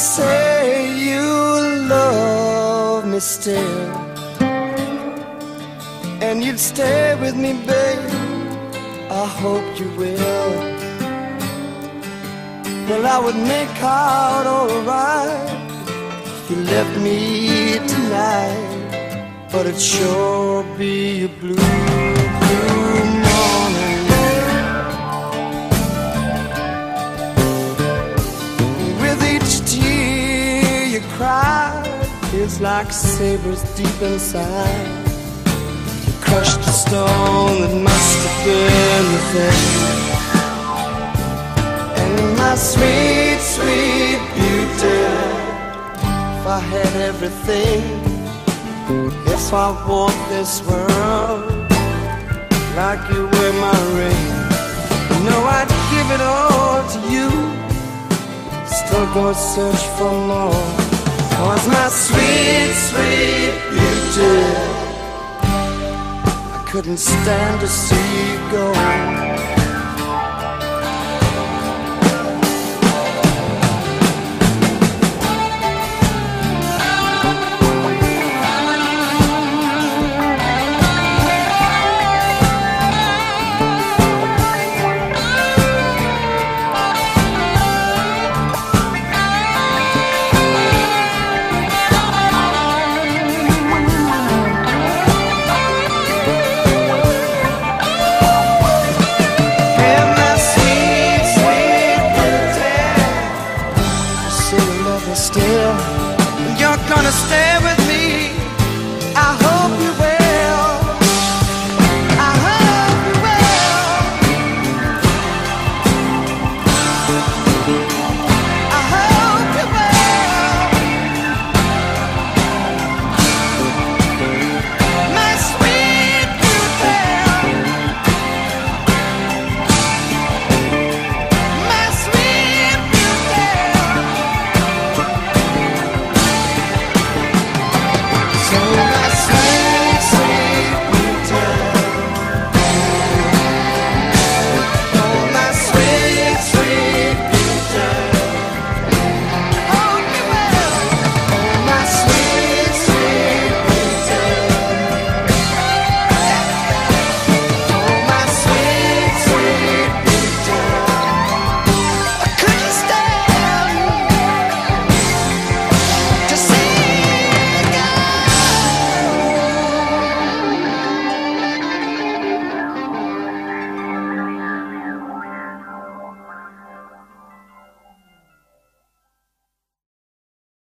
say you love me still, and you'd stay with me, babe, I hope you will. Well, I would make out alright if you left me tonight, but it'd sure be a blue, blue morning. With each tear you cry, it's like sabers deep inside. You crushed a stone that must have been within. And my sweet, sweet beauty, if I had everything, if I walk this world like you wear my ring, you know I'd give it all to you, still go search for more. 'Cause my sweet, sweet beauty, I couldn't stand to see you go. Still, you're gonna stay with me, I hope.